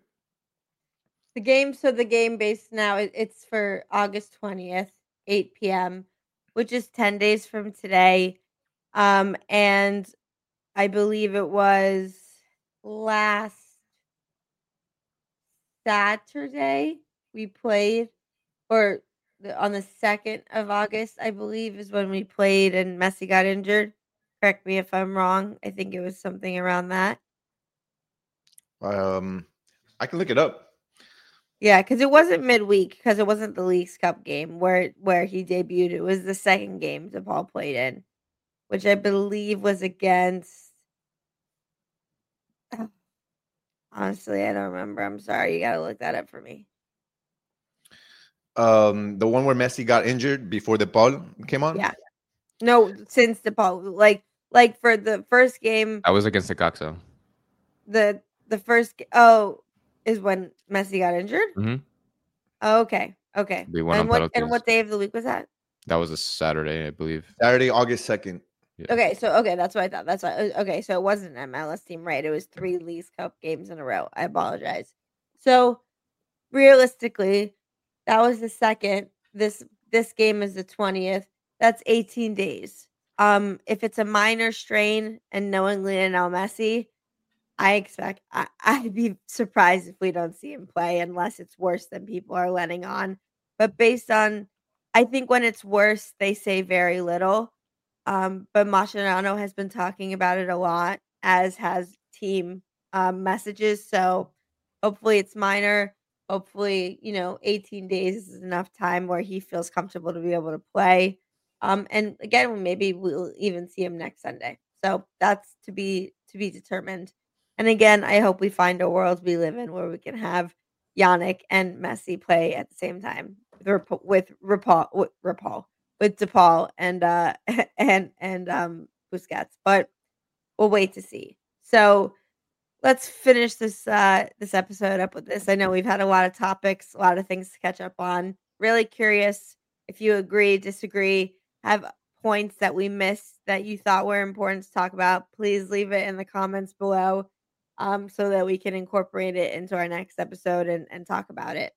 The game, so the game base now, it, it's for August twentieth, eight p.m., which is ten days from today. Um, and I believe it was last Saturday we played, or the, on the second of August, I believe, is when we played and Messi got injured. Correct me if I'm wrong. I think it was something around that. Um, I can look it up. Yeah, because it wasn't midweek, because it wasn't the Leagues Cup game where where he debuted. It was the second game De Paul played in, which I believe was against. Honestly, I don't remember. I'm sorry. You got to look that up for me. Um, the one where Messi got injured before De Paul came on? Yeah. No, since De Paul. Like, like for the first game. I was against the Caxo. The, the first. Oh, is when Messi got injured? Mm-hmm. Oh, okay. Okay. They won and, on what, penalties. and what day of the week was that? That was a Saturday, I believe. Saturday, August second. Yeah. Okay, so okay, that's what I thought. That's why. Okay, so it wasn't an M L S team, right? It was three Leagues Cup games in a row. I apologize. So realistically, that was the second. This this game is the twentieth. That's eighteen days. Um, if it's a minor strain and knowing Lionel Messi, I expect I, I'd be surprised if we don't see him play unless it's worse than people are letting on. But based on, I think when it's worse, they say very little. Um, but Mascherano has been talking about it a lot, as has team um, messages. So hopefully it's minor. Hopefully, you know, eighteen days is enough time where he feels comfortable to be able to play. Um, and again, maybe we'll even see him next Sunday. So that's to be to be determined. And again, I hope we find a world we live in where we can have Yannick and Messi play at the same time with with Rapal, with Rapal, with De Paul and uh and and um Busquets, but we'll wait to see. So let's finish this uh, this episode up with this. I know we've had a lot of topics, a lot of things to catch up on. Really curious if you agree, disagree, have points that we missed that you thought were important to talk about. Please leave it in the comments below um, so that we can incorporate it into our next episode and, and talk about it.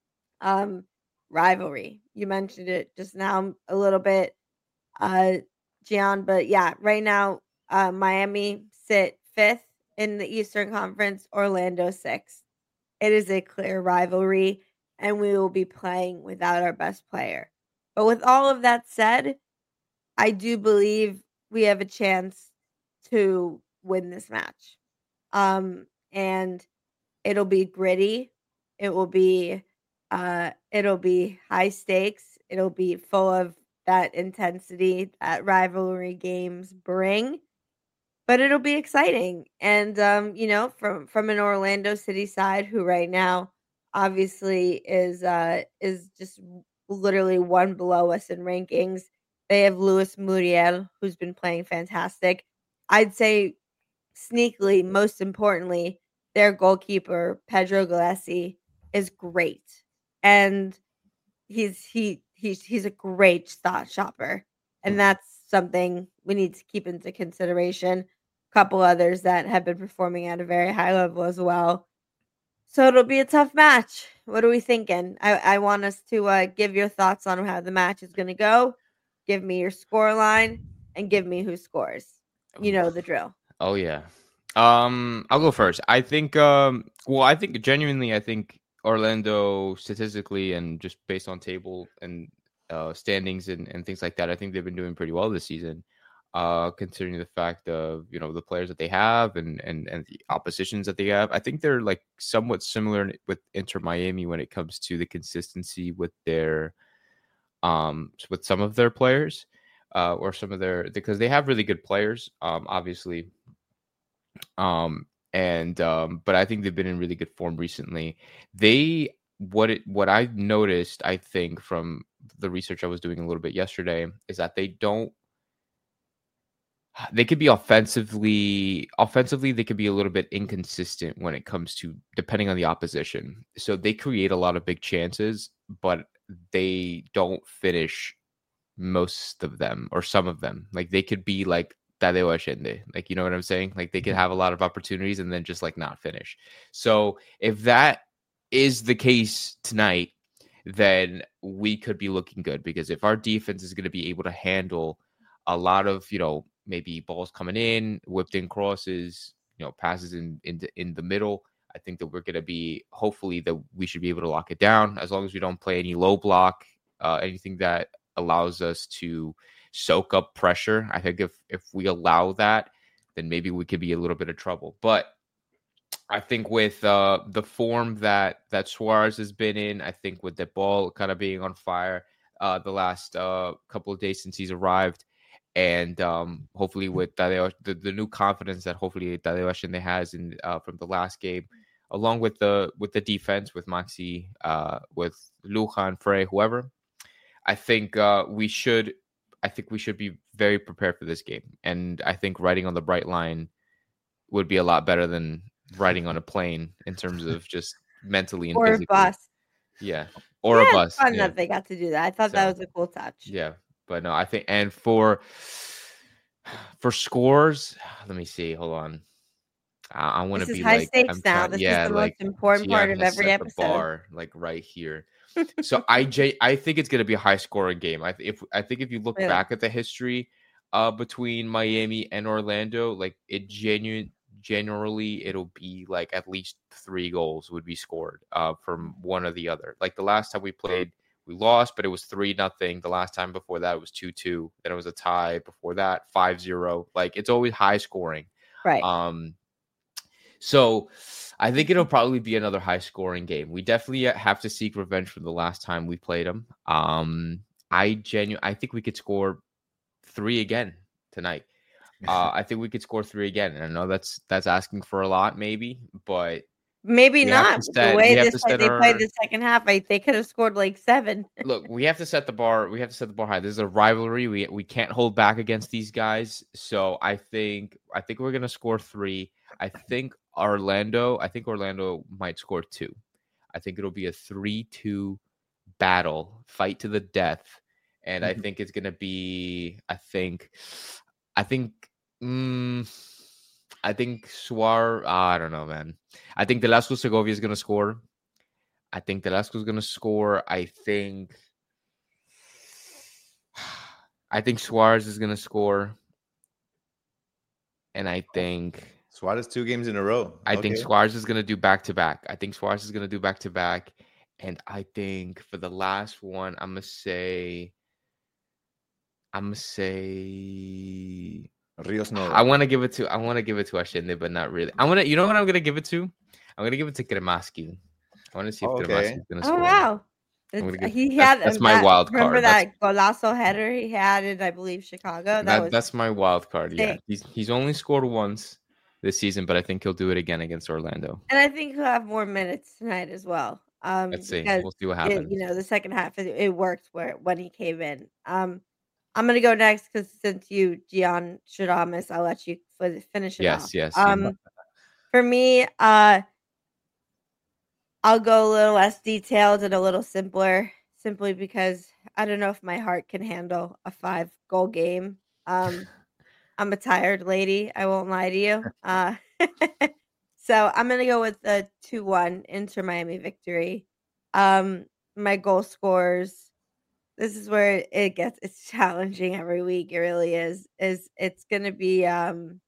Um, rivalry. You mentioned it just now a little bit, uh, Gian, but yeah, right now, uh, Miami sit fifth in the Eastern Conference, Orlando sixth. It is a clear rivalry, and we will be playing without our best player. But with all of that said, I do believe we have a chance to win this match. Um, and it'll be gritty. It will be uh it'll be high stakes. It'll be full of that intensity that rivalry games bring. But it'll be exciting. And um, you know, from from an Orlando City side who right now obviously is uh is just literally one below us in rankings. They have Luis Muriel, who's been playing fantastic. I'd say sneakily, most importantly, their goalkeeper, Pedro Gallesi, is great. And he's he he's he's a great shot shopper. And that's something we need to keep into consideration. A couple others that have been performing at a very high level as well. So it'll be a tough match. What are we thinking? I, I want us to uh, give your thoughts on how the match is going to go. Give me your score line and give me who scores. You know the drill. Oh, yeah. Um, I'll go first. I think, um, well, I think genuinely, I think Orlando statistically and just based on table and uh, standings and, and things like that, I think they've been doing pretty well this season, uh, considering the fact of, you know, the players that they have and, and, and the oppositions that they have. I think they're like somewhat similar with Inter Miami when it comes to the consistency with their, um, with some of their players, uh, or some of their, because they have really good players, um, obviously. Um, and, um, but I think they've been in really good form recently. They, what it, what I noticed, I think from the research I was doing a little bit yesterday is that they don't, they could be offensively, offensively, they could be a little bit inconsistent when it comes to depending on the opposition. So they create a lot of big chances, but they don't finish most of them or some of them. Like they could be like Tadeo Allende, like, you know what I'm saying? Like they could have a lot of opportunities and then just like not finish. So if that is the case tonight, then we could be looking good, because if our defense is going to be able to handle a lot of, you know, maybe balls coming in, whipped in crosses, you know, passes in in the, in the middle, I think that we're going to be, hopefully that we should be able to lock it down, as long as we don't play any low block, uh, anything that allows us to soak up pressure. I think if if we allow that, then maybe we could be a little bit of trouble. But I think with uh, the form that that Suarez has been in, I think with the ball kind of being on fire uh, the last uh, couple of days since he's arrived, and um, hopefully with Tadeo, the, the new confidence that hopefully Tadeo Allende has in uh, from the last game, along with the with the defense, with Maxi, uh, with Lujan, Frey, whoever, I think uh, we should. I think we should be very prepared for this game, and I think riding on the bright line would be a lot better than riding on a plane in terms of just mentally and or physically. a bus. Yeah, or yeah, a bus. It's fun yeah. that they got to do that. I thought So, that was a cool touch. Yeah, but no, I think, and for for scores, let me see. Hold on. I, I want to This is be high like, stakes I'm now. trying- This yeah, is the like, most important Gian part of has every set the episode. bar, like right here. So I J, I think it's going to be a high scoring game. I th- if I think if you look Really? back at the history uh between Miami and Orlando, like it genuine generally it'll be like at least three goals would be scored uh from one or the other. Like the last time we played, we lost, but it was three nothing. The last time before that it was two two. Then it was a tie. Before that, five zero. Like it's always high scoring. Right. Um so I think it'll probably be another high scoring game. We definitely have to seek revenge from the last time we played them. Um, I genu- I think we could score three again tonight. Uh, I think we could score three again. And I know that's that's asking for a lot, maybe, but Maybe We have not. to With the set- way we have this to like, set they played our- the second half, I, they could have scored like seven. Look, we have to set the bar. We have to set the bar high. This is a rivalry. We we can't hold back against these guys. So I think I think we're gonna score three. I think Orlando. I think Orlando might score two. I think it'll be a three-two battle, fight to the death, and I Mhm. think it's gonna be. I think. I think. Mm, I think Suar. I don't know, man. I think Velasco Segovia is gonna score. I think Velasco is gonna score. I think. I think Suarez is gonna score, and I think Suarez two games in a row. I think Okay. Suarez is gonna do back to back. I think Suarez is gonna do back to back, and I think for the last one, I'm gonna say. I'm gonna say. Rios no. I want to give it to. I want to give it to Ashende, but not really. I want to. You know what I'm gonna give it to? I'm gonna give it to Kremaski. I want to see if Oh, Kremaski okay. is gonna Oh score. wow. I'm gonna It's- give- he that's- had that's um, my that- wild Remember card. That's- that golazo header he had in, I believe, Chicago? That, That, was that's my wild card. Yeah, sick. he's he's only scored once this season, but I think he'll do it again against Orlando. and I think he'll have more minutes tonight as well. Um, Let's see. because We'll see what it- happens. you know, the second half it, it worked where when he came in. Um, I'm gonna go next because since you, Gian Stradamus, I'll let you fi- finish it Yes, off. yes. Um, for me, uh, I'll go a little less detailed and a little simpler, simply because I don't know if my heart can handle a five goal game. Um, I'm a tired lady. I won't lie to you. Uh, so I'm gonna go with the two one Inter Miami victory. Um, my goal scores. This is where it gets it's challenging every week. It really is. Is it's gonna be um,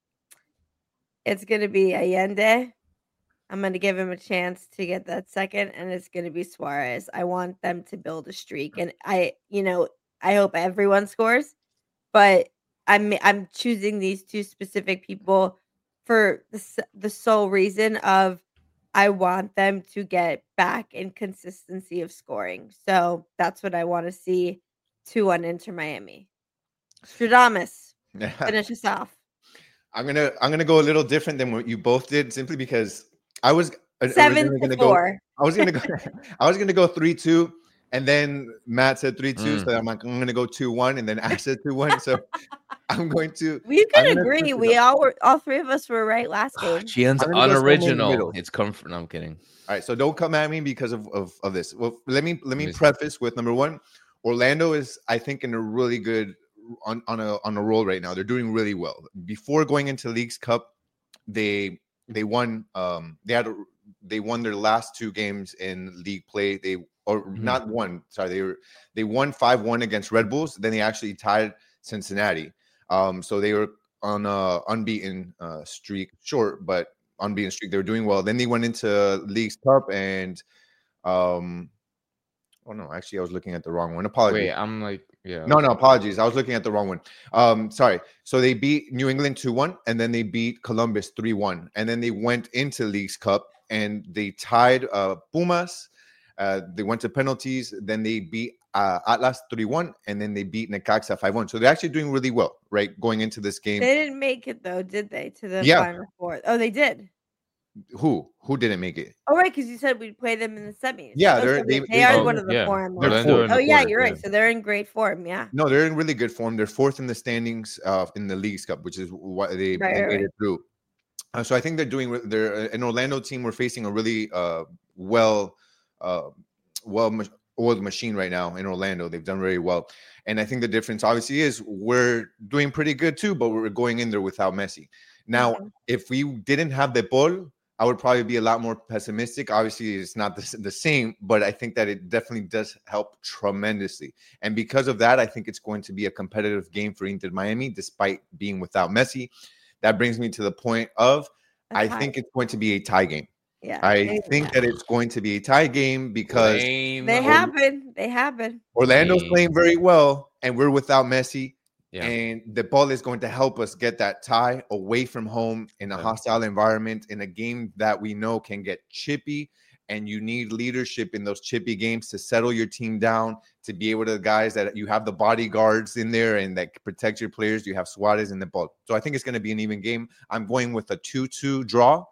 it's gonna be Allende. I'm gonna give him a chance to get that second, and it's gonna be Suarez. I want them to build a streak, and I, you know, I hope everyone scores, but I'm I'm choosing these two specific people for the s- the sole reason of I want them to get back in consistency of scoring. So that's what I want to see. two one Inter Miami. Stradamus, finish us off. I'm gonna I'm gonna go a little different than what you both did, simply because I was o- Seven originally to gonna go. four. I was gonna go. I was gonna go three two, and then Matt said three two, Mm. so I'm like I'm gonna go two one, and then I said two one. So I'm going to. We I'm could gonna agree. switch it We up. all were all three of us were right last game. Gian's I'm gonna go somewhere in the unoriginal. middle. It's comfort. No, I'm kidding. All right, so don't come at me because of, of, of this. Well, let me let me me see. preface with number one. Orlando is, I think, in a really good on, on a on a roll right now. They're doing really well. Before going into Leagues Cup, they they won. Um, they had a, they won their last two games in league play. They or Mhm. not one. Sorry, they were they won five one against Red Bulls. Then they actually tied Cincinnati. Um, so they were on a unbeaten uh, streak, short but unbeaten streak. They were doing well. Then they went into Leagues Cup and um oh no, actually I was looking at the wrong one. Apologies. Wait, I'm like, yeah. No, no, apologies. I was looking at the wrong one. Um, sorry. So they beat New England two one, and then they beat Columbus three one. And then they went into Leagues Cup and they tied uh Pumas. Uh, they went to penalties. Then they beat uh, Atlas three one, and then they beat Necaxa five one. So they're actually doing really well, right? Going into this game. They didn't make it though, did they? To the Yeah. final four. Oh, they did. Who? Who didn't make it? Oh, right, because you said we'd play them in the semis. Yeah, Oh, they're- so they, they- they they- are oh, one of the yeah. form. They're ones. fourth. Oh, in the yeah, quarters, you're right. yeah. So they're in great form. Yeah. No, they're in really good form. They're fourth in the standings uh, in the Leagues Cup, which is what they, Right, they right, made right. it through. Uh, so I think they're doing. re- They're uh, an Orlando team. We're facing a really uh, well, uh, well ma- oiled machine right now in Orlando. They've done very well, and I think the difference obviously is we're doing pretty good too, but we're going in there without Messi. Now, Mhm. if we didn't have the ball, I would probably be a lot more pessimistic. Obviously, it's not the, s- the same, but I think that it definitely does help tremendously. And because of that, I think it's going to be a competitive game for Inter Miami, despite being without Messi. That brings me to the point of A I tie. think it's going to be a tie game. Yeah. I they- think that it's going to be a tie game because Lame. they happen. They happen. Orlando's Lame. playing very well, and we're without Messi. Yeah. And the ball is going to help us get that tie away from home in a Yeah. hostile environment in a game that we know can get chippy. And you need leadership in those chippy games to settle your team down, to be able to guys that you have the bodyguards in there and that protect your players. You have Suarez in the ball. So I think it's going to be an even game. I'm going with a two two draw.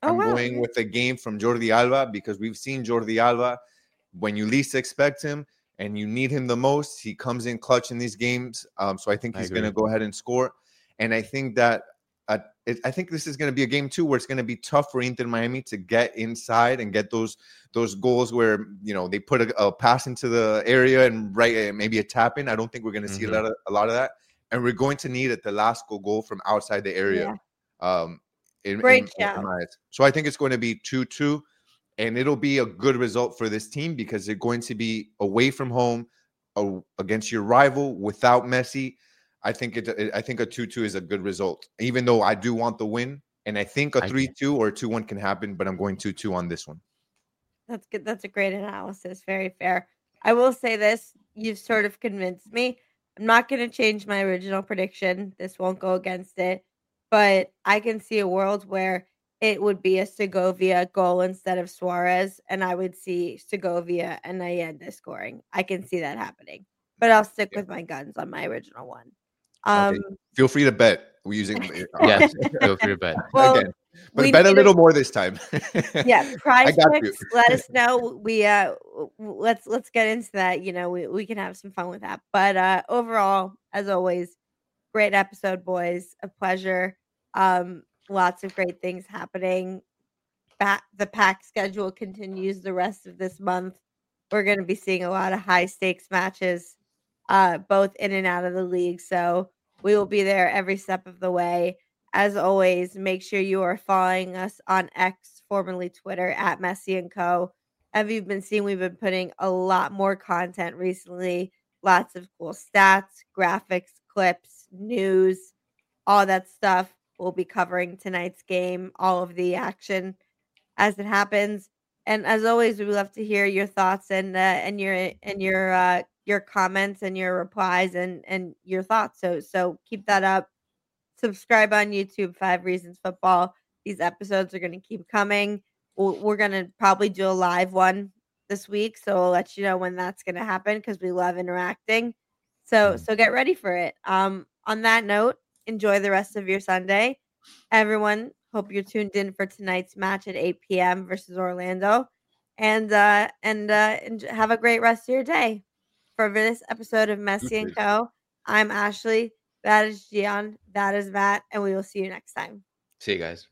Oh, I'm wow. going with a game from Jordi Alba because we've seen Jordi Alba when you least expect him and you need him the most. He comes in clutch in these games. Um, so I think I he's going to agree. go ahead and score. And I think that uh, it, I think this is going to be a game too where it's going to be tough for Inter Miami to get inside and get those those goals where, you know, they put a, a pass into the area and right maybe a tap in. I don't think we're going to see Mhm. a lot of a lot of that. And we're going to need a Telasco goal from outside the area. Um, in, Great in- shout. in my eyes. So I think it's going to be two two, and it'll be a good result for this team because they're going to be away from home uh, against your rival without Messi. I think it. it- I think a two two is a good result, even though I do want the win, and I think a I three two or two one can happen, but I'm going two two on this one. That's good. That's a great analysis. Very fair. I will say this. You've sort of convinced me. I'm not going to change my original prediction. This won't go against it. But I can see a world where it would be a Segovia goal instead of Suarez, and I would see Segovia and Allende scoring. I can see that happening. But I'll stick Yeah. with my guns on my original one. Um, Okay. Feel free to bet. We're using Yes, feel free to bet. Well, again, but we bet a need little more this time. yeah, prize got picks. you. Let us know. We uh, w- w- let's let's get into that. You know, we we can have some fun with that. But uh, overall, as always, great episode, boys. A pleasure. Um, lots of great things happening. Back the pack schedule continues the rest of this month. We're going to be seeing a lot of high stakes matches, uh, both in and out of the league. So we will be there every step of the way. As always, make sure you are following us on X, formerly Twitter, at Messi and Co. As you've been seeing, we've been putting a lot more content recently. Lots of cool stats, graphics, clips, news, all that stuff. We'll be covering tonight's game, all of the action as it happens. And as always, we love to hear your thoughts and uh, and your and your uh, your comments and your replies and and your thoughts. So so keep that up. Subscribe on YouTube, Five Reasons Football. These episodes are going to keep coming. We'll, we're going to probably do a live one this week, so we'll let you know when that's going to happen because we love interacting. So so get ready for it. Um, on that note, enjoy the rest of your Sunday, everyone. Hope you're tuned in for tonight's match at eight p.m. versus Orlando, and uh, and uh, and have a great rest of your day. For this episode of Messi and Co, I'm Ashley. That is Gian. That is Matt, and we will see you next time. See you guys.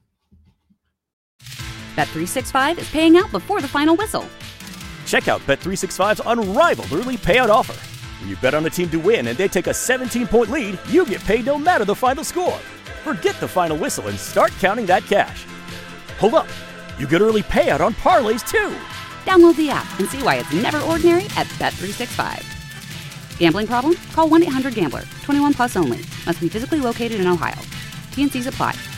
Bet three sixty-five is paying out before the final whistle. Check out Bet three sixty-five's unrivaled early payout offer. When you bet on a team to win and they take a seventeen-point lead, you get paid no matter the final score. Forget the final whistle and start counting that cash. Hold up. You get early payout on parlays too. Download the app and see why it's never ordinary at Bet three sixty-five. Gambling problem? Call one eight hundred gambler. twenty-one plus only. Must be physically located in Ohio. T N Cs apply.